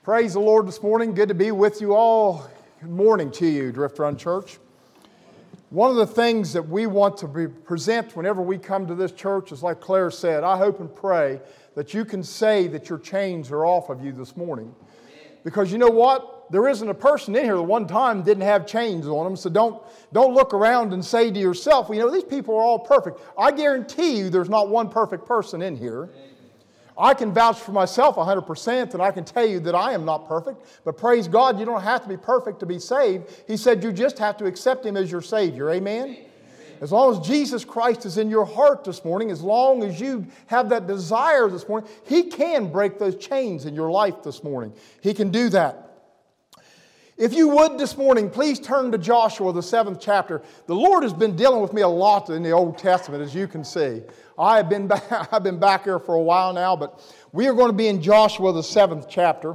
Praise the Lord this morning. Good to be with you all. Good morning to you, Drift Run Church. One of the things that we want to present whenever we come to this church is, like Claire said, I hope and pray that you can say that your chains are off of you this morning. Because you know what? There isn't a person in here that one time didn't have chains on them, so don't look around and say to yourself, well, you know, these people are all perfect. I guarantee you there's not one perfect person in here. I can vouch for myself 100%, and I can tell you that I am not perfect. But praise God, you don't have to be perfect to be saved. He said you just have to accept Him as your Savior. Amen? As long as Jesus Christ is in your heart this morning, as long as you have that desire this morning, He can break those chains in your life this morning. He can do that. If you would this morning, please turn to Joshua, the 7th chapter. The Lord has been dealing with me a lot in the Old Testament, as you can see. I've been back here for a while now, but we are going to be in Joshua, the 7th chapter.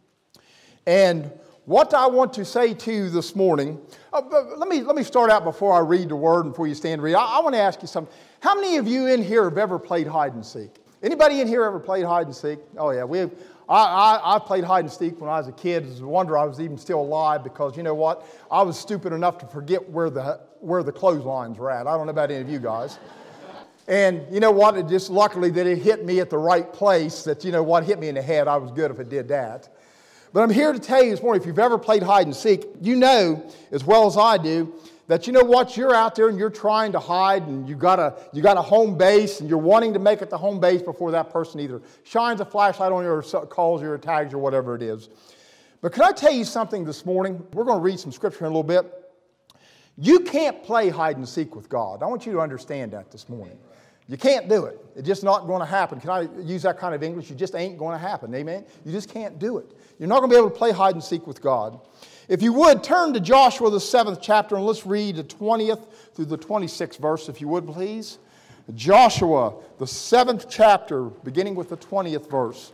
And what I want to say to you this morning, let me start out before I read the word and before you stand and read. I want to ask you something. How many of you in here have ever played hide and seek? Anybody in here ever played hide and seek? Oh yeah, I played hide and seek when I was a kid. It's a wonder I was even still alive, because you know what? I was stupid enough to forget where the clotheslines were at. I don't know about any of you guys. And you know what? It just luckily that it hit me at the right place. That, you know what, hit me in the head. I was good if it did that. But I'm here to tell you this morning, if you've ever played hide and seek, you know as well as I do that, you know what, you're out there and you're trying to hide, and you got a home base, and you're wanting to make it to home base before that person either shines a flashlight on you or calls you or tags you or whatever it is. But can I tell you something this morning? We're going to read some scripture in a little bit. You can't play hide and seek with God. I want you to understand that this morning. You can't do it. It's just not going to happen. Can I use that kind of English? You just ain't going to happen. Amen? You just can't do it. You're not going to be able to play hide and seek with God. If you would, turn to Joshua, the 7th chapter, and let's read the 20th through the 26th verse, if you would, please. Joshua, the 7th chapter, beginning with the 20th verse.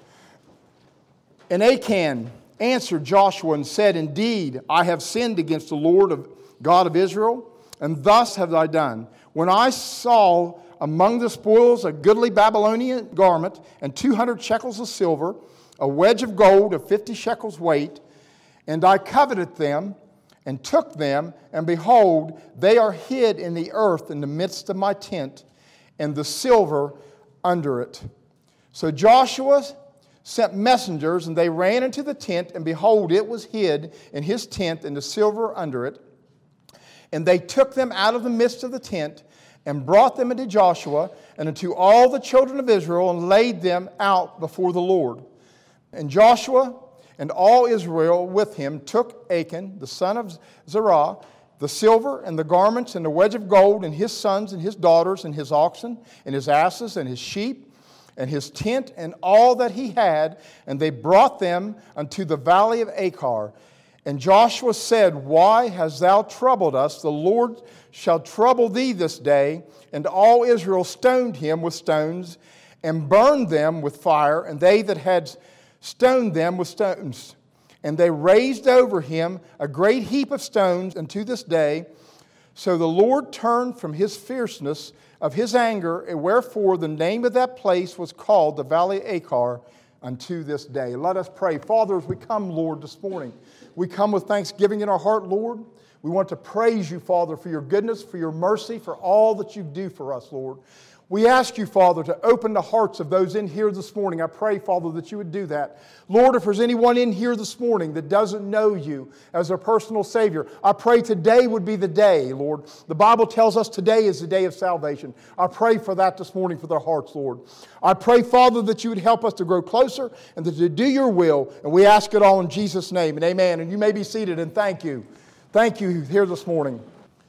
And Achan answered Joshua and said, Indeed, I have sinned against the Lord God of Israel, and thus have I done. When I saw among the spoils a goodly Babylonian garment, and 200 shekels of silver, a wedge of gold of 50 shekels weight, and I coveted them, and took them, and behold, they are hid in the earth in the midst of my tent, and the silver under it. So Joshua sent messengers, and they ran into the tent, and behold, it was hid in his tent, and the silver under it. And they took them out of the midst of the tent, and brought them into Joshua and into all the children of Israel, and laid them out before the Lord. And Joshua and all Israel with him took Achan, the son of Zerah, the silver and the garments and the wedge of gold, and his sons and his daughters and his oxen and his asses and his sheep and his tent and all that he had, and they brought them unto the valley of Achor. And Joshua said, Why hast thou troubled us? The Lord shall trouble thee this day. And all Israel stoned him with stones, and burned them with fire, and they that had stoned them with stones. And they raised over him a great heap of stones unto this day. So the Lord turned from his fierceness of his anger, and wherefore the name of that place was called the Valley of Achor unto this day. Let us pray. Father, as we come, Lord, this morning, we come with thanksgiving in our heart, Lord. We want to praise you, Father, for your goodness, for your mercy, for all that you do for us, Lord. We ask you, Father, to open the hearts of those in here this morning. I pray, Father, that you would do that. Lord, if there's anyone in here this morning that doesn't know you as their personal Savior, I pray today would be the day, Lord. The Bible tells us today is the day of salvation. I pray for that this morning for their hearts, Lord. I pray, Father, that you would help us to grow closer and to do your will. And we ask it all in Jesus' name, and amen. And you may be seated, and thank you. Thank you here this morning.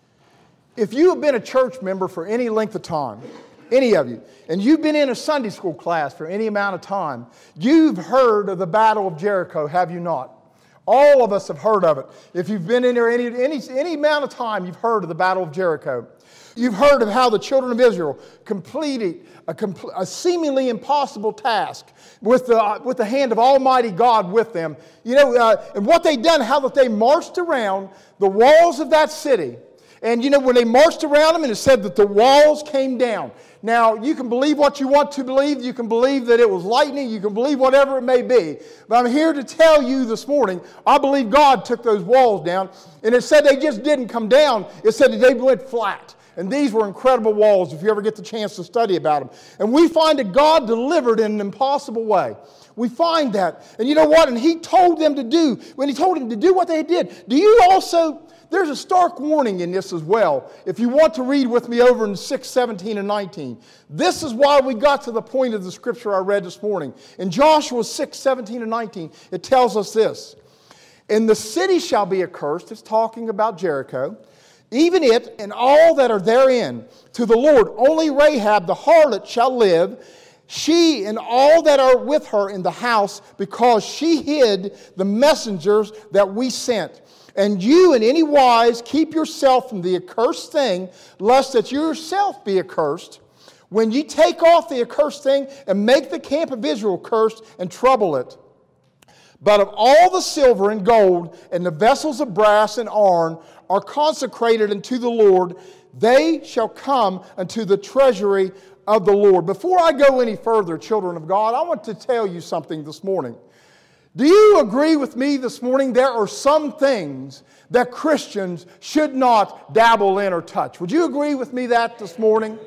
If you have been a church member for any length of time, any of you, and you've been in a Sunday school class for any amount of time, you've heard of the Battle of Jericho, have you not? All of us have heard of it. If you've been in there any amount of time, you've heard of the Battle of Jericho. You've heard of how the children of Israel completed a seemingly impossible task with the hand of Almighty God with them. You know, and what they done, how that they marched around the walls of that city. And you know, when they marched around them, and it said that the walls came down. Now, you can believe what you want to believe. You can believe that it was lightning. You can believe whatever it may be. But I'm here to tell you this morning, I believe God took those walls down. And it said they just didn't come down. It said that they went flat. And these were incredible walls if you ever get the chance to study about them. And we find that God delivered in an impossible way. We find that. And you know what? And He told them to do, when He told them to do what they did, do you also... There's a stark warning in this as well. If you want to read with me over in 6, 17, and 19. This is why we got to the point of the scripture I read this morning. In Joshua 6, 17, and 19, it tells us this. And the city shall be accursed. It's talking about Jericho. Even it and all that are therein. To the Lord only Rahab the harlot shall live. She and all that are with her in the house, because she hid the messengers that we sent. And you in any wise keep yourself from the accursed thing, lest that you yourself be accursed, when ye take off the accursed thing and make the camp of Israel cursed and trouble it. But of all the silver and gold and the vessels of brass and iron are consecrated unto the Lord, they shall come unto the treasury of the Lord. Before I go any further, children of God, I want to tell you something this morning. Do you agree with me this morning? There are some things that Christians should not dabble in or touch. Would you agree with me that this morning?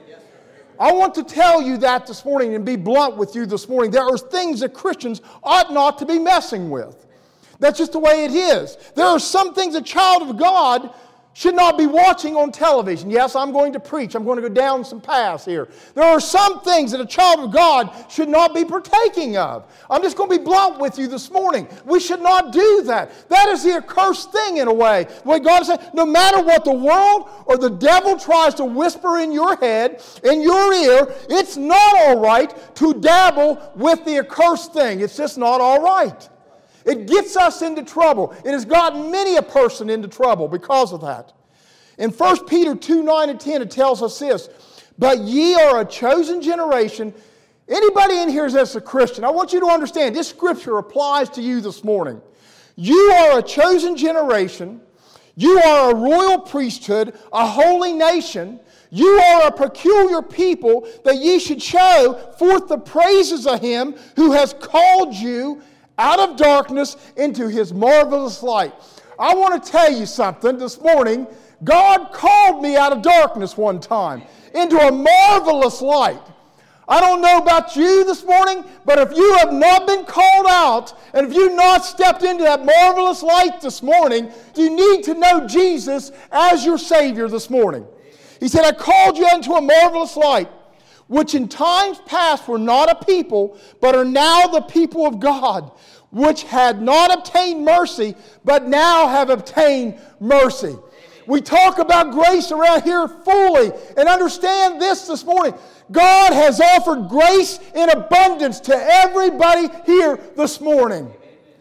I want to tell you that this morning and be blunt with you this morning. There are things that Christians ought not to be messing with. That's just the way it is. There are some things a child of God should not be watching on television. Yes, I'm going to preach. I'm going to go down some paths here. There are some things that a child of God should not be partaking of. I'm just going to be blunt with you this morning. We should not do that. That is the accursed thing in a way. The way God is saying, no matter what the world or the devil tries to whisper in your head, in your ear, it's not all right to dabble with the accursed thing. It's just not all right. It gets us into trouble. It has gotten many a person into trouble because of that. In 1 Peter 2, 9 and 10, it tells us this. But ye are a chosen generation. Anybody in here that's a Christian, I want you to understand, this scripture applies to you this morning. You are a chosen generation. You are a royal priesthood, a holy nation. You are a peculiar people, that ye should show forth the praises of Him who has called you out of darkness into His marvelous light. I want to tell you something this morning. God called me out of darkness one time into a marvelous light. I don't know about you this morning, but if you have not been called out, and if you've not stepped into that marvelous light this morning, you need to know Jesus as your Savior this morning. He said, I called you into a marvelous light, which in times past were not a people, but are now the people of God, which had not obtained mercy, but now have obtained mercy. We talk about grace around here fully, and understand this morning. God has offered grace in abundance to everybody here this morning.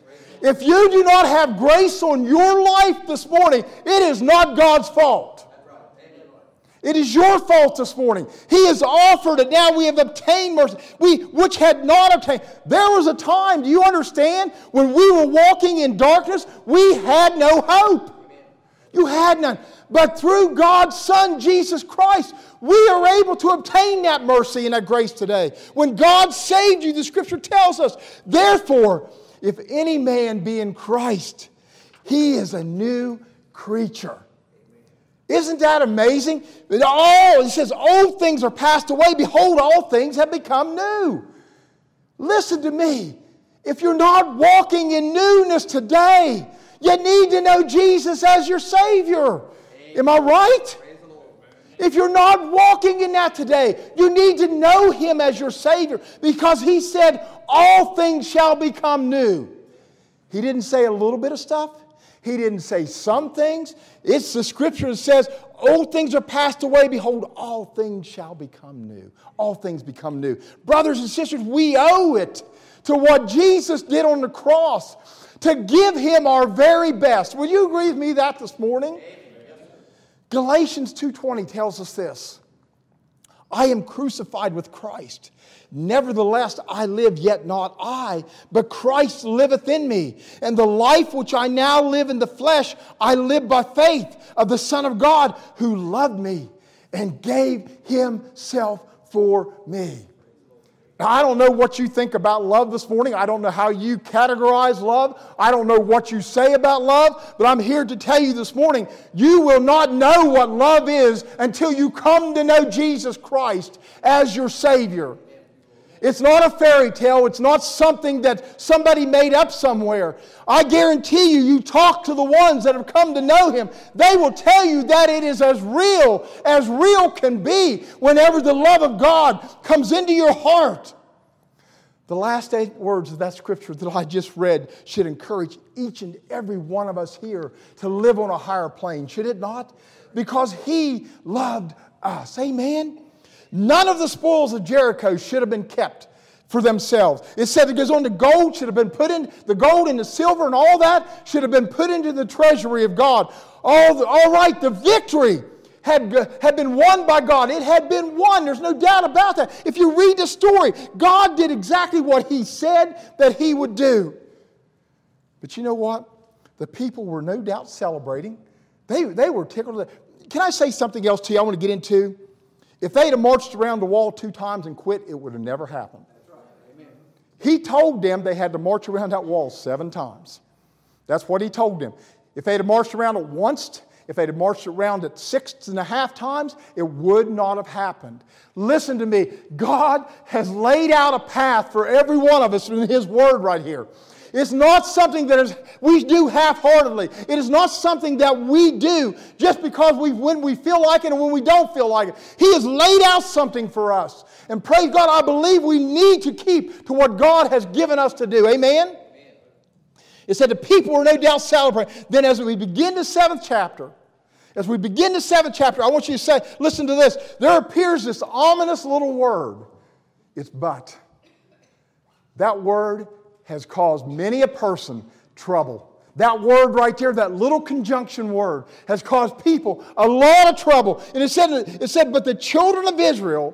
If you do not have grace on your life this morning, it is not God's fault. It is your fault this morning. He has offered it. Now we have obtained mercy. Which had not obtained. There was a time, do you understand, when we were walking in darkness, we had no hope. You had none. But through God's Son, Jesus Christ, we are able to obtain that mercy and that grace today. When God saved you, the Scripture tells us, therefore, if any man be in Christ, he is a new creature. Isn't that amazing? It says, old things are passed away. Behold, all things have become new. Listen to me. If you're not walking in newness today, you need to know Jesus as your Savior. Am I right? If you're not walking in that today, you need to know Him as your Savior, because He said, all things shall become new. He didn't say a little bit of stuff. He didn't say some things. It's the Scripture that says, old things are passed away. Behold, all things shall become new. All things become new. Brothers and sisters, we owe it to what Jesus did on the cross to give Him our very best. Will you agree with me that this morning? Galatians 2:20 tells us this. I am crucified with Christ. Nevertheless, I live, yet not I, but Christ liveth in me. And the life which I now live in the flesh, I live by faith of the Son of God, who loved me and gave Himself for me. Now, I don't know what you think about love this morning. I don't know how you categorize love. I don't know what you say about love. But I'm here to tell you this morning, you will not know what love is until you come to know Jesus Christ as your Savior. It's not a fairy tale. It's not something that somebody made up somewhere. I guarantee you, you talk to the ones that have come to know Him, they will tell you that it is as real can be whenever the love of God comes into your heart. The last 8 words of that scripture that I just read should encourage each and every one of us here to live on a higher plane, should it not? Because He loved us. Amen? None of the spoils of Jericho should have been kept for themselves. It said it goes on, the gold should have been put in, the gold and the silver and all that should have been put into the treasury of God. All right, the victory had been won by God. It had been won. There's no doubt about that. If you read the story, God did exactly what He said that He would do. But you know what? The people were no doubt celebrating. They were tickled. Can I say something else to you I want to get into? If they'd have marched around the wall 2 times and quit, it would have never happened. That's right. Amen. He told them they had to march around that wall 7 times. That's what He told them. If they'd have marched around it once, if they'd have marched around it 6.5 times, it would not have happened. Listen to me. God has laid out a path for every one of us in His Word right here. It's not something that we do half-heartedly. It is not something that we do just because when we feel like it and when we don't feel like it. He has laid out something for us. And praise God, I believe we need to keep to what God has given us to do. Amen? It said the people were no doubt celebrating. Then as we begin the 7th chapter, I want you to say, listen to this. There appears this ominous little word. It's but. That word has caused many a person trouble. That word right there, that little conjunction word, has caused people a lot of trouble. And it said, but the children of Israel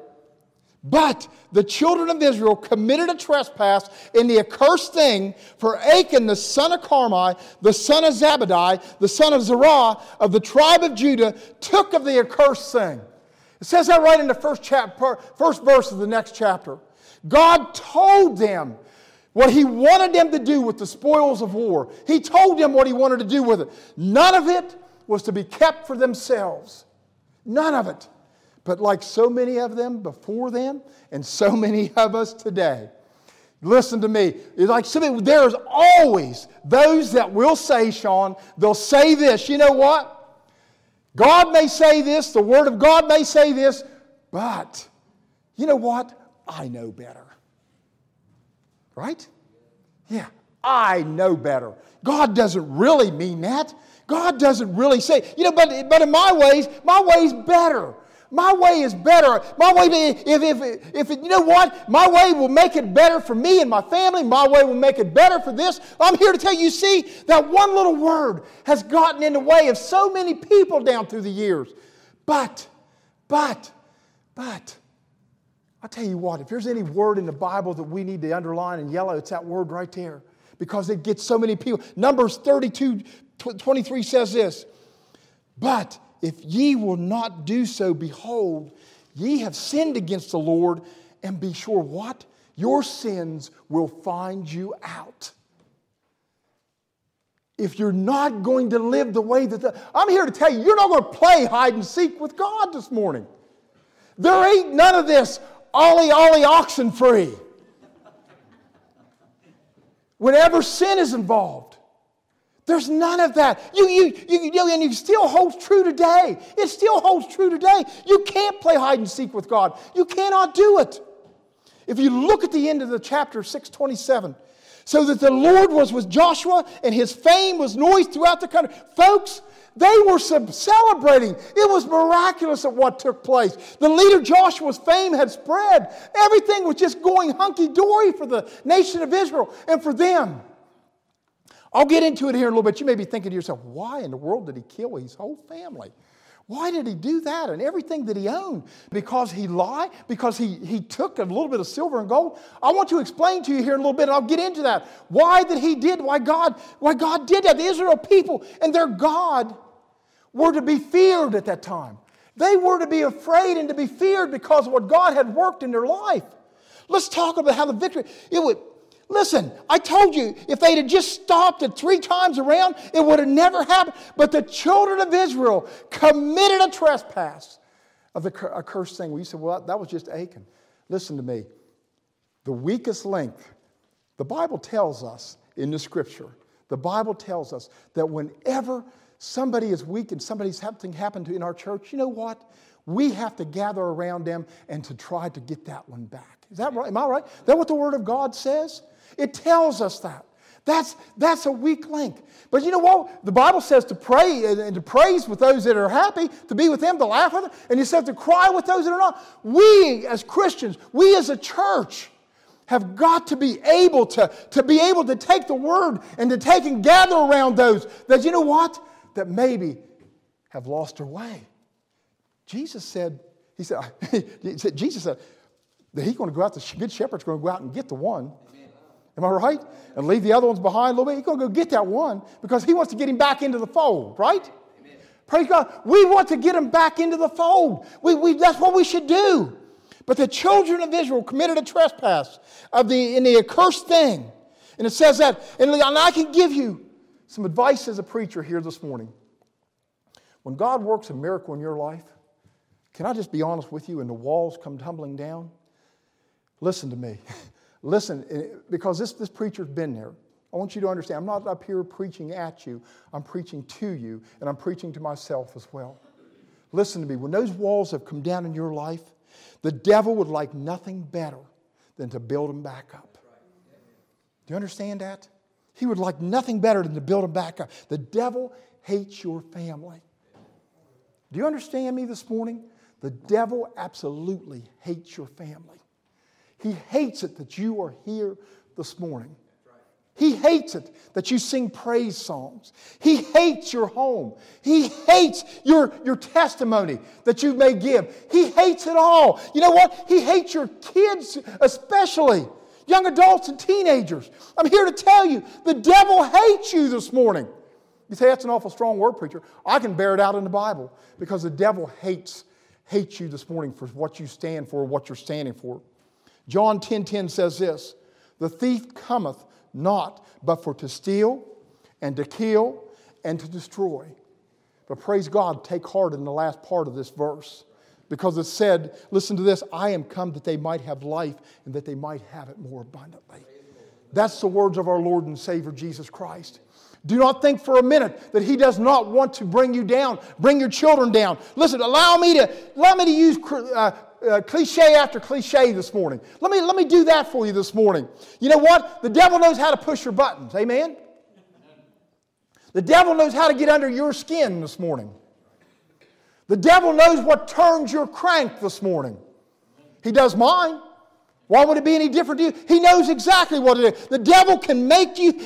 committed a trespass in the accursed thing, for Achan, the son of Carmi, the son of Zabadi, the son of Zerah, of the tribe of Judah, took of the accursed thing. It says that right in the first verse of the next chapter. God told them what He wanted them to do with the spoils of war. He told them what He wanted to do with it. None of it was to be kept for themselves. None of it. But like so many of them before them, and so many of us today, listen to me. There's always those that will say, Sean, they'll say this. You know what? God may say this, the Word of God may say this, but you know what? I know better. Right? Yeah, I know better. God doesn't really mean that. God doesn't really say, but in my way's better. My way is better. My way, my way will make it better for me and my family. My way will make it better for this. I'm here to tell you, see, that one little word has gotten in the way of so many people down through the years. But, I'll tell you what, if there's any word in the Bible that we need to underline in yellow, it's that word right there. Because it gets so many people. Numbers 32:23 says this, but if ye will not do so, behold, ye have sinned against the Lord, and be sure what? Your sins will find you out. If you're not going to live the way that I'm here to tell you, you're not going to play hide and seek with God this morning. There ain't none of this ollie oxen free. Whenever sin is involved, there's none of that. And it still holds true today. It still holds true today. You can't play hide and seek with God. You cannot do it. If you look at the end of the chapter 6:27, so that the Lord was with Joshua and His fame was noised throughout the country. Folks, they were celebrating. It was miraculous at what took place. The leader Joshua's fame had spread. Everything was just going hunky-dory for the nation of Israel and for them. I'll get into it here in a little bit. You may be thinking to yourself, why in the world did he kill his whole family? Why did he do that and everything that he owned? Because he lied? Because he took a little bit of silver and gold? I want to explain to you here in a little bit, and I'll get into that. Why God did that. The Israel people and their God were to be feared at that time. They were to be afraid and to be feared because of what God had worked in their life. Let's talk about how the victory, listen, I told you, if they'd have just stopped it 3 times around, it would have never happened. But the children of Israel committed a trespass of the accursed thing. Well, you said, well, that was just Achan. Listen to me. The weakest link, the Bible tells us in the Scripture, the Bible tells us that whenever somebody is weak and something happened in our church, you know what? We have to gather around them and to try to get that one back. Is that right? Am I right? Is that what the Word of God says? It tells us that. That's a weak link. But you know what? The Bible says to pray and to praise with those that are happy, to be with them, to laugh with them, and it says to cry with those that are not. We as Christians, we as a church, have got to be able to take the Word and to take and gather around those that, you know what? That maybe have lost their way. Jesus said that he's going to go out, the good shepherd's going to go out and get the one. Amen. Am I right? And leave the other ones behind a little bit. He's going to go get that one because he wants to get him back into the fold, right? Amen. Praise God. We want to get him back into the fold. That's what we should do. But the children of Israel committed a trespass in the accursed thing. And it says that, and I can give you some advice as a preacher here this morning. When God works a miracle in your life, can I just be honest with you, and the walls come tumbling down? Listen to me. Listen, because this preacher's been there. I want you to understand, I'm not up here preaching at you. I'm preaching to you, and I'm preaching to myself as well. Listen to me. When those walls have come down in your life, the devil would like nothing better than to build them back up. Do you understand that? He would like nothing better than to build them back up. The devil hates your family. Do you understand me this morning? The devil absolutely hates your family. He hates it that you are here this morning. He hates it that you sing praise songs. He hates your home. He hates your testimony that you may give. He hates it all. You know what? He hates your kids especially, young adults and teenagers. I'm here to tell you, the devil hates you this morning. You say, that's an awful strong word, preacher. I can bear it out in the Bible because the devil hates you this morning for what you stand for, what you're standing for. John 10:10 says this, the thief cometh not but for to steal and to kill and to destroy. But praise God, take heart in the last part of this verse. Because it said, listen to this, I am come that they might have life and that they might have it more abundantly. That's the words of our Lord and Savior Jesus Christ. Do not think for a minute that He does not want to bring you down, bring your children down. Listen, allow me to use cliche after cliche this morning. Let me do that for you this morning. You know what? The devil knows how to push your buttons. Amen? The devil knows how to get under your skin this morning. The devil knows what turns your crank this morning. He does mine. Why would it be any different to you? He knows exactly what it is. The devil can make you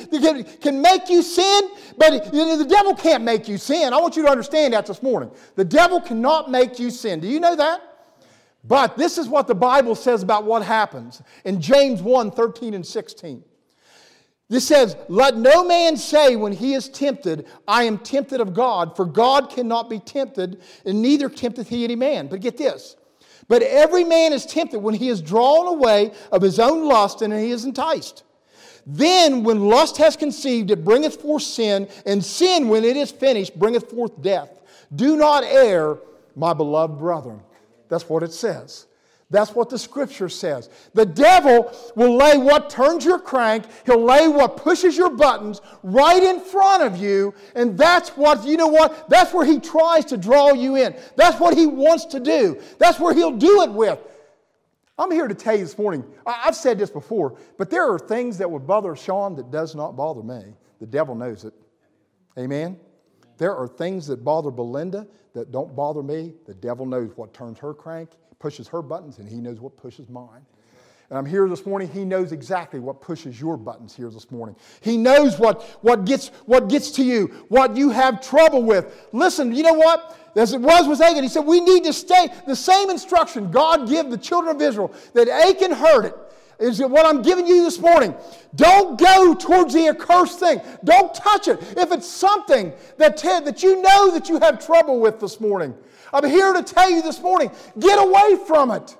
sin, but the devil can't make you sin. I want you to understand that this morning. The devil cannot make you sin. Do you know that? But this is what the Bible says about what happens in James 1:13 and 16. This says, let no man say when he is tempted, I am tempted of God, for God cannot be tempted, and neither tempteth he any man. But get this. But every man is tempted when he is drawn away of his own lust, and he is enticed. Then when lust has conceived, it bringeth forth sin, and sin, when it is finished, bringeth forth death. Do not err, my beloved brethren. That's what it says. That's what the Scripture says. The devil will lay what turns your crank, he'll lay what pushes your buttons right in front of you, and that's what, you know what? That's where he tries to draw you in. That's what he wants to do. That's where he'll do it with. I'm here to tell you this morning, I've said this before, but there are things that would bother Sean that does not bother me. The devil knows it. Amen? There are things that bother Belinda that don't bother me. The devil knows what turns her crank, pushes her buttons, and he knows what pushes mine. And I'm here this morning. He knows exactly what pushes your buttons here this morning. He knows what gets to you, what you have trouble with. Listen, you know what? As it was with Achan, he said we need to stay. The same instruction God gave the children of Israel, that Achan heard it. is what I'm giving you this morning. Don't go towards the accursed thing. Don't touch it. If it's something that you know that you have trouble with this morning, I'm here to tell you this morning, get away from it.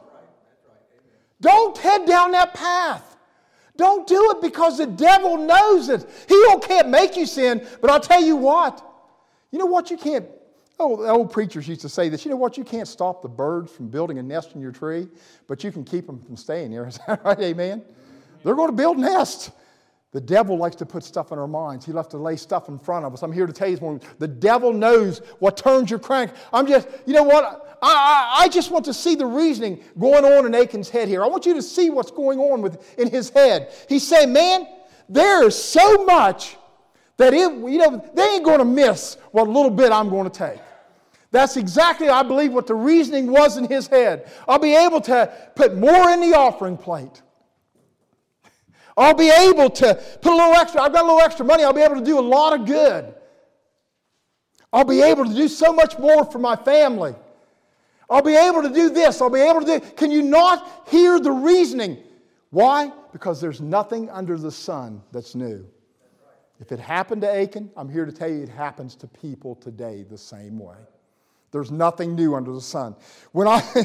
Don't head down that path. Don't do it because the devil knows it. He can't make you sin, but I'll tell you what. You know what you can't... Oh, the old preachers used to say this. You know what? You can't stop the birds from building a nest in your tree, but you can keep them from staying there. Is that right? Amen? They're going to build nests. The devil likes to put stuff in our minds. He loves to lay stuff in front of us. I'm here to tell you this morning, the devil knows what turns your crank. You know what? I just want to see the reasoning going on in Achan's head here. I want you to see what's going on in his head. He's saying, man, there is so much that they ain't going to miss what little bit I'm going to take. That's exactly, I believe, what the reasoning was in his head. I'll be able to put more in the offering plate. I'll be able to put a little extra. I've got a little extra money. I'll be able to do a lot of good. I'll be able to do so much more for my family. I'll be able to do this. I'll be able to do... Can you not hear the reasoning? Why? Because there's nothing under the sun that's new. If it happened to Achan, I'm here to tell you it happens to people today the same way. There's nothing new under the sun. Look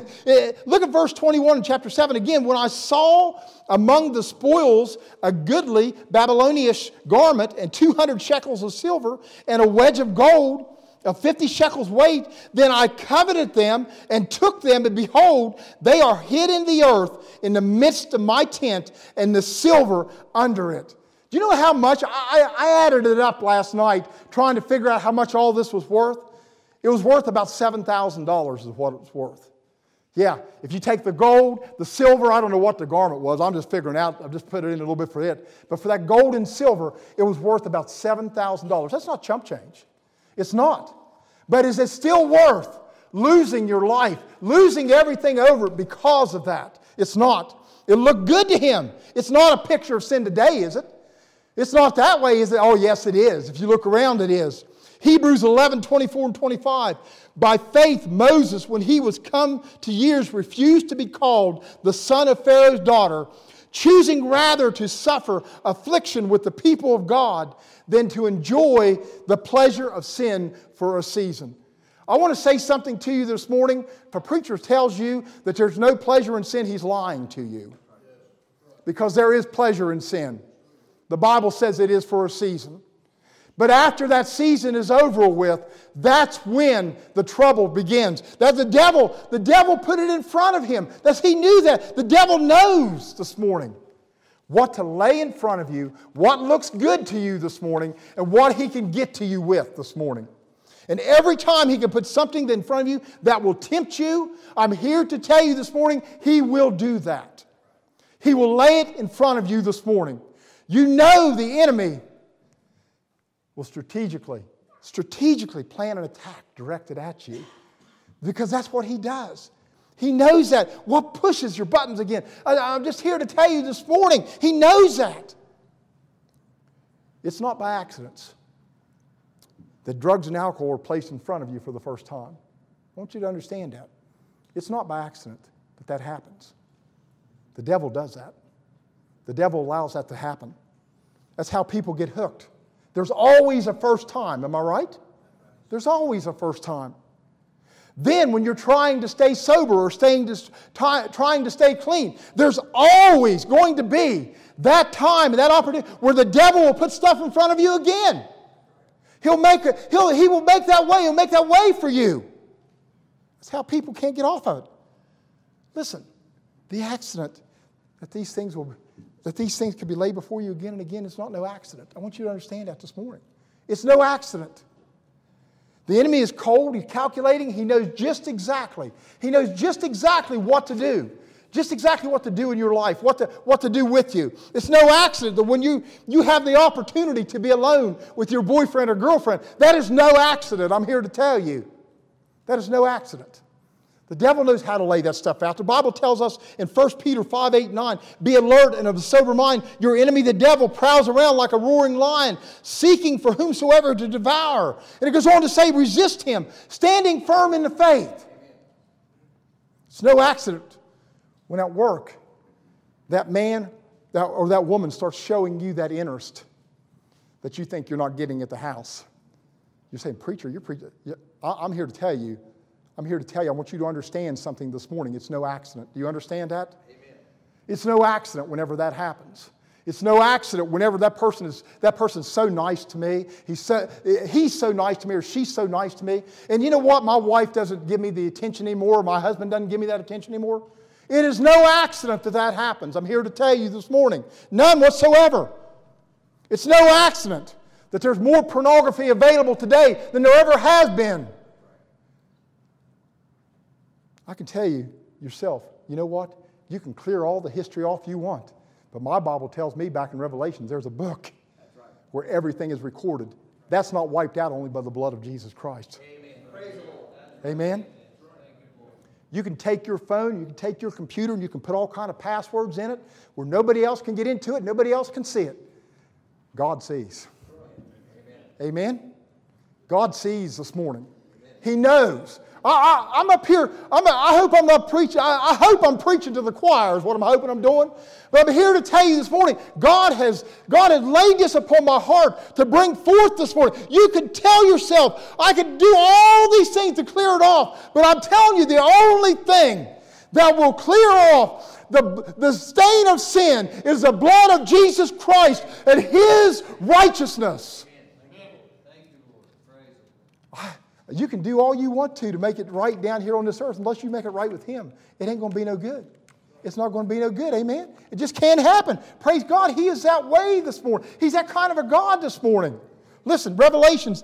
at verse 21 in chapter 7 again. When I saw among the spoils a goodly Babylonish garment and 200 shekels of silver and a wedge of gold of 50 shekels weight, then I coveted them and took them, and behold, they are hid in the earth in the midst of my tent, and the silver under it. Do you know how much? I added it up last night trying to figure out how much all this was worth. It was worth about $7,000 is what it was worth. Yeah, if you take the gold, the silver, I don't know what the garment was. I'm just figuring out. I've just put it in a little bit for it. But for that gold and silver, it was worth about $7,000. That's not chump change. It's not. But is it still worth losing your life, losing everything over it because of that? It's not. It looked good to him. It's not a picture of sin today, is it? It's not that way, is it? Oh, yes, it is. If you look around, it is. Hebrews 11, 24 and 25. By faith, Moses, when he was come to years, refused to be called the son of Pharaoh's daughter, choosing rather to suffer affliction with the people of God than to enjoy the pleasure of sin for a season. I want to say something to you this morning. If a preacher tells you that there's no pleasure in sin, he's lying to you. Because there is pleasure in sin. The Bible says it is for a season. But after that season is over with, that's when the trouble begins. That the devil put it in front of him. He knew that. The devil knows this morning what to lay in front of you, what looks good to you this morning, and what he can get to you with this morning. And every time he can put something in front of you that will tempt you, I'm here to tell you this morning, he will do that. He will lay it in front of you this morning. You know the enemy will strategically plan an attack directed at you, because that's what he does. He knows that. What pushes your buttons again? I'm just here to tell you this morning, he knows that. It's not by accidents that drugs and alcohol are placed in front of you for the first time. I want you to understand that. It's not by accident that happens. The devil does that. The devil allows that to happen. That's how people get hooked. There's always a first time, am I right? There's always a first time. Then when you're trying to stay sober or trying to stay clean, there's always going to be that time and that opportunity where the devil will put stuff in front of you again. He will make that way. He'll make that way for you. That's how people can't get off of it. Listen, the accident that these things could be laid before you again and again is not no accident. I want you to understand that this morning. It's no accident. The enemy is cold. He's calculating. He knows just exactly. He knows just exactly what to do. Just exactly what to do in your life, what to do with you. It's no accident that when you have the opportunity to be alone with your boyfriend or girlfriend, that is no accident. I'm here to tell you. That is no accident. The devil knows how to lay that stuff out. The Bible tells us in 1 Peter 5, 8, 9, be alert and of a sober mind. Your enemy, the devil, prowls around like a roaring lion, seeking for whomsoever to devour. And it goes on to say, resist him, standing firm in the faith. It's no accident when at work that man or that woman starts showing you that interest that you think you're not getting at the house. You're saying, preacher, you're preaching. I'm here to tell you. I want you to understand something this morning. It's no accident. Do you understand that? Amen. It's no accident whenever that happens. It's no accident whenever that person's so nice to me. He's so nice to me, or she's so nice to me. And you know what? My wife doesn't give me the attention anymore, or my husband doesn't give me that attention anymore. It is no accident that happens. I'm here to tell you this morning. None whatsoever. It's no accident that there's more pornography available today than there ever has been. I can tell you yourself, you know what? You can clear all the history off you want. But my Bible tells me back in Revelation, there's a book where everything is recorded. That's not wiped out only by the blood of Jesus Christ. Amen. Praise the Lord. Amen. You can take your phone, you can take your computer, and you can put all kind of passwords in it where nobody else can get into it, nobody else can see it. God sees. Amen. God sees this morning. He knows. I'm up here. I hope I'm not preaching. I hope I'm preaching to the choir is what I'm hoping I'm doing. But I'm here to tell you this morning, God has laid this upon my heart to bring forth this morning. You could tell yourself, I could do all these things to clear it off. But I'm telling you, the only thing that will clear off the stain of sin is the blood of Jesus Christ and His righteousness. You can do all you want to make it right down here on this earth. Unless you make it right with Him, it ain't going to be no good. It's not going to be no good, amen? It just can't happen. Praise God, He is that way this morning. He's that kind of a God this morning. Listen, Revelations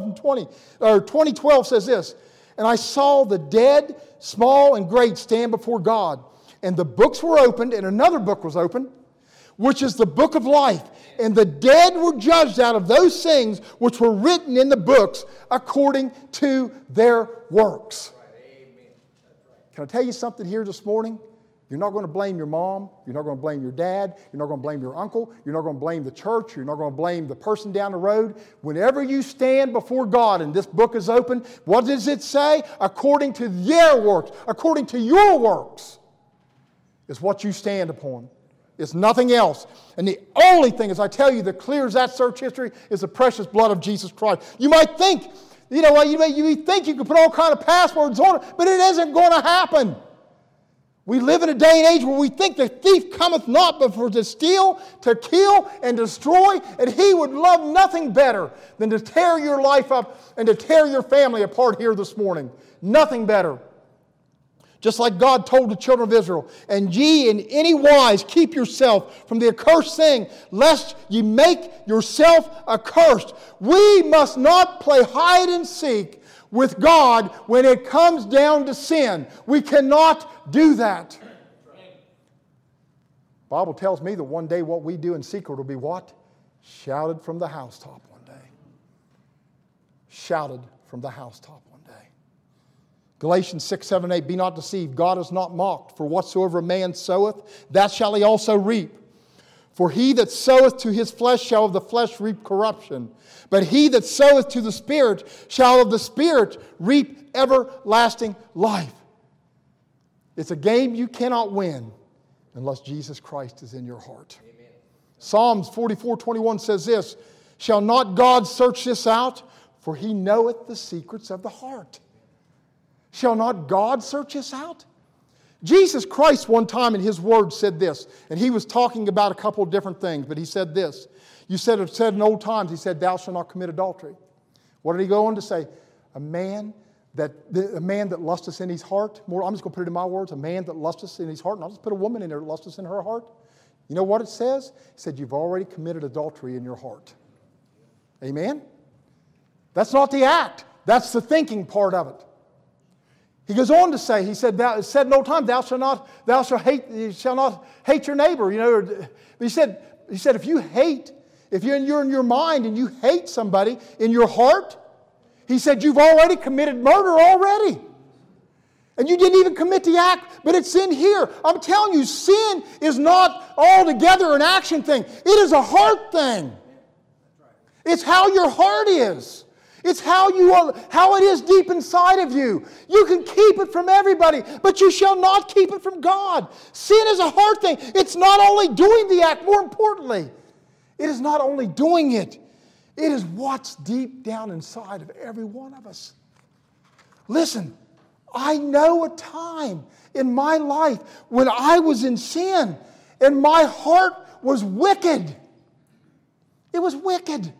20:12 says this, and I saw the dead, small and great, stand before God. And the books were opened, and another book was opened, which is the book of life. And the dead were judged out of those things which were written in the books according to their works. Can I tell you something here this morning? You're not going to blame your mom. You're not going to blame your dad. You're not going to blame your uncle. You're not going to blame the church. You're not going to blame the person down the road. Whenever you stand before God and this book is open, what does it say? According to their works, according to your works, is what you stand upon. It's nothing else. And the only thing, as I tell you, that clears that search history is the precious blood of Jesus Christ. You might think, you think you can put all kind of passwords on it, but it isn't going to happen. We live in a day and age where we think the thief cometh not but for to steal, to kill, and destroy, and he would love nothing better than to tear your life up and to tear your family apart here this morning. Nothing better. Just like God told the children of Israel, and ye in any wise keep yourself from the accursed thing, lest ye make yourself accursed. We must not play hide and seek with God when it comes down to sin. We cannot do that. The Bible tells me that one day what we do in secret will be what? Shouted from the housetop one day. Shouted from the housetop one day. Galatians 6, 7, 8, be not deceived. God is not mocked. For whatsoever a man soweth, that shall he also reap. For he that soweth to his flesh shall of the flesh reap corruption. But he that soweth to the Spirit shall of the Spirit reap everlasting life. It's a game you cannot win unless Jesus Christ is in your heart. Amen. Psalms 44:21 says this, shall not God search this out? For he knoweth the secrets of the heart. Shall not God search this out? Jesus Christ one time in His Word said this, and He was talking about a couple of different things, but He said this. You said in old times, He said, thou shalt not commit adultery. What did He go on to say? A man that lusteth in his heart, I'm just going to put it in my words, a man that lusteth in his heart, and I'll just put a woman in there that lusteth in her heart. You know what it says? It said, you've already committed adultery in your heart. Amen? That's not the act. That's the thinking part of it. He goes on to say, he said in old time, thou shalt not hate your neighbor. He said, if you're in your mind and you hate somebody in your heart, he said, you've already committed murder already. And you didn't even commit the act, but it's in here. I'm telling you, sin is not altogether an action thing. It is a heart thing. It's how your heart is. It's how it is deep inside of you. You can keep it from everybody, but you shall not keep it from God. Sin is a hard thing. It's not only doing the act, more importantly, it is not only doing it, it is what's deep down inside of every one of us. Listen, I know a time in my life when I was in sin and my heart was wicked. It was wicked.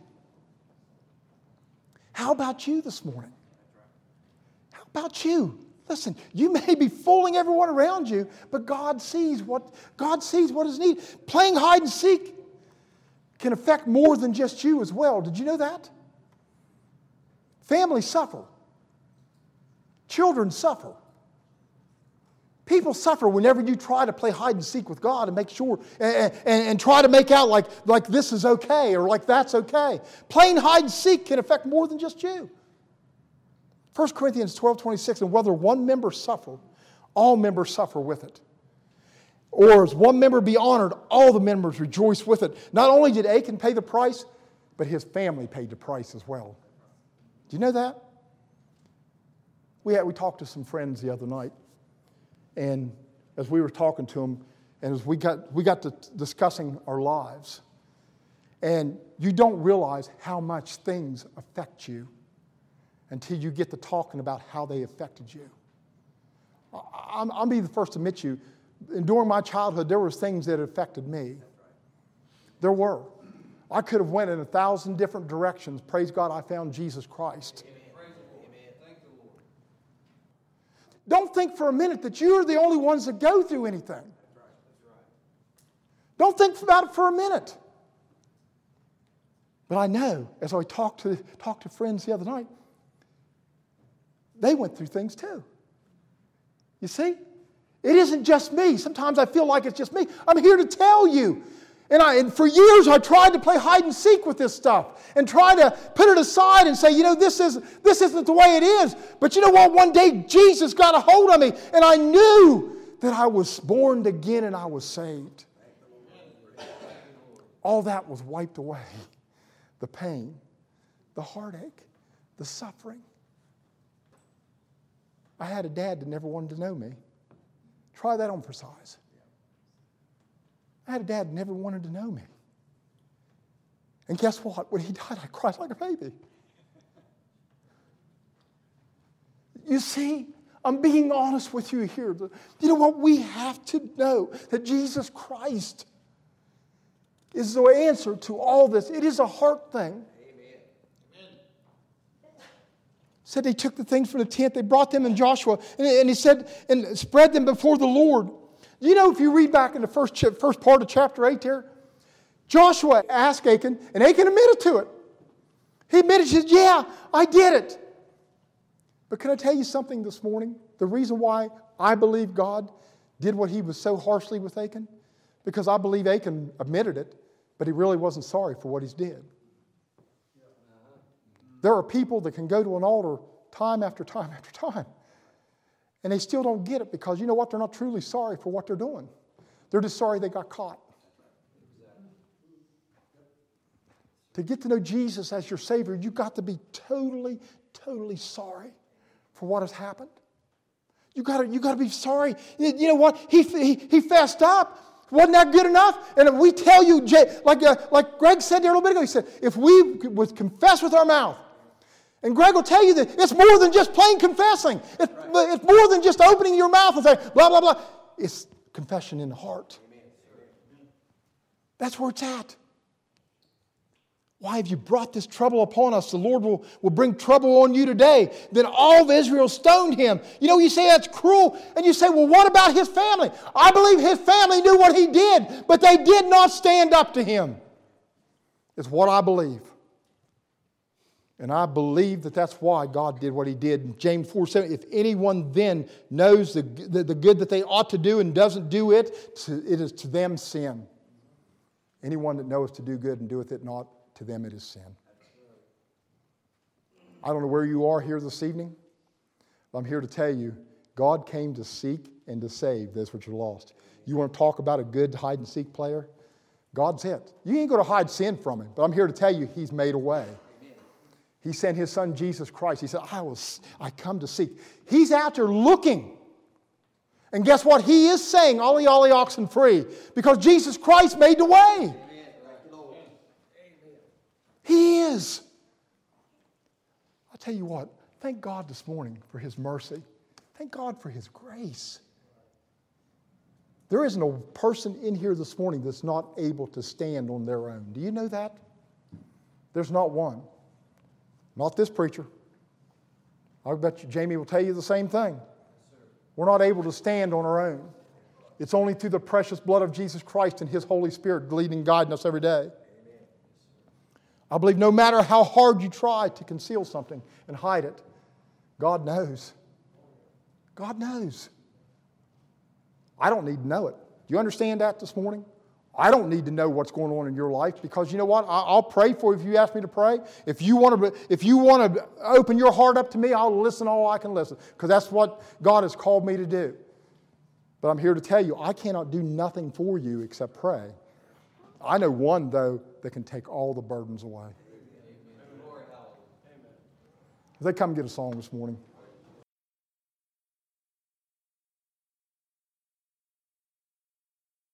How about you this morning? How about you? Listen, you may be fooling everyone around you, but God sees what is needed. Playing hide and seek can affect more than just you as well. Did you know that? Families suffer. Children suffer. People suffer whenever you try to play hide and seek with God and make sure and try to make out like this is okay or like that's okay. Playing hide and seek can affect more than just you. 1 Corinthians 12:26, and whether one member suffer, all members suffer with it. Or as one member be honored, all the members rejoice with it. Not only did Achan pay the price, but his family paid the price as well. Do you know that? We talked to some friends the other night. And as we were talking to them, and as we got to discussing our lives, and you don't realize how much things affect you until you get to talking about how they affected you. I'll be the first to admit you, during my childhood, there was things that affected me. There were. I could have went in 1,000 different directions. Praise God, I found Jesus Christ. Don't think for a minute that you're the only ones that go through anything. Don't think about it for a minute. But I know, as I talked to friends the other night, they went through things too. You see? It isn't just me. Sometimes I feel like it's just me. I'm here to tell you. And for years I tried to play hide and seek with this stuff and try to put it aside and say, this isn't the way it is. But you know what? One day Jesus got a hold of me and I knew that I was born again and I was saved. All that was wiped away. The pain, the heartache, the suffering. I had a dad that never wanted to know me. Try that on for size. I had a dad that never wanted to know me. And guess what? When he died, I cried like a baby. You see, I'm being honest with you here. You know what? We have to know that Jesus Christ is the answer to all this. It is a heart thing. Said they took the things from the tent, they brought them in Joshua, and he said, and spread them before the Lord. You know, if you read back in the first part of chapter 8 there, Joshua asked Achan, and Achan admitted to it. He admitted, he said, yeah, I did it. But can I tell you something this morning? The reason why I believe God did what he was so harshly with Achan, because I believe Achan admitted it, but he really wasn't sorry for what he did. There are people that can go to an altar time after time after time, and they still don't get it because you know what? They're not truly sorry for what they're doing. They're just sorry they got caught. To get to know Jesus as your Savior, you've got to be totally, totally sorry for what has happened. You got to be sorry. You know what? He fessed up. Wasn't that good enough? And we tell you, like Greg said there a little bit ago, he said, if we would confess with our mouth, and Greg will tell you that it's more than just plain confessing. It's more than just opening your mouth and saying, blah, blah, blah. It's confession in the heart. That's where it's at. Why have you brought this trouble upon us? The Lord will bring trouble on you today. Then all of Israel stoned him. You know, you say that's cruel. And you say, well, what about his family? I believe his family knew what he did, but they did not stand up to him. It's what I believe. And I believe that that's why God did what he did. James 4:7, if anyone then knows the good that they ought to do and doesn't do it, it is to them sin. Anyone that knoweth to do good and doeth it not, to them it is sin. I don't know where you are here this evening, but I'm here to tell you, God came to seek and to save those which are lost. You want to talk about a good hide and seek player? God's it. You ain't going to hide sin from him, but I'm here to tell you he's made a way. He sent His Son, Jesus Christ. He said, I come to seek. He's out there looking. And guess what? He is saying, ollie, ollie, oxen free, because Jesus Christ made the way. He is. I'll tell you what, thank God this morning for His mercy. Thank God for His grace. There isn't a person in here this morning that's not able to stand on their own. Do you know that? There's not one. Not this preacher. I bet you Jamie will tell you the same thing. We're not able to stand on our own. It's only through the precious blood of Jesus Christ and His Holy Spirit leading and guiding us every day. I believe no matter how hard you try to conceal something and hide it, God knows. God knows. I don't need to know it. Do you understand that this morning? I don't need to know what's going on in your life, because you know what? I'll pray for you if you ask me to pray. If you want to open your heart up to me, I'll listen all I can listen, because that's what God has called me to do. But I'm here to tell you, I cannot do nothing for you except pray. I know one, though, that can take all the burdens away. As they come and get a song this morning.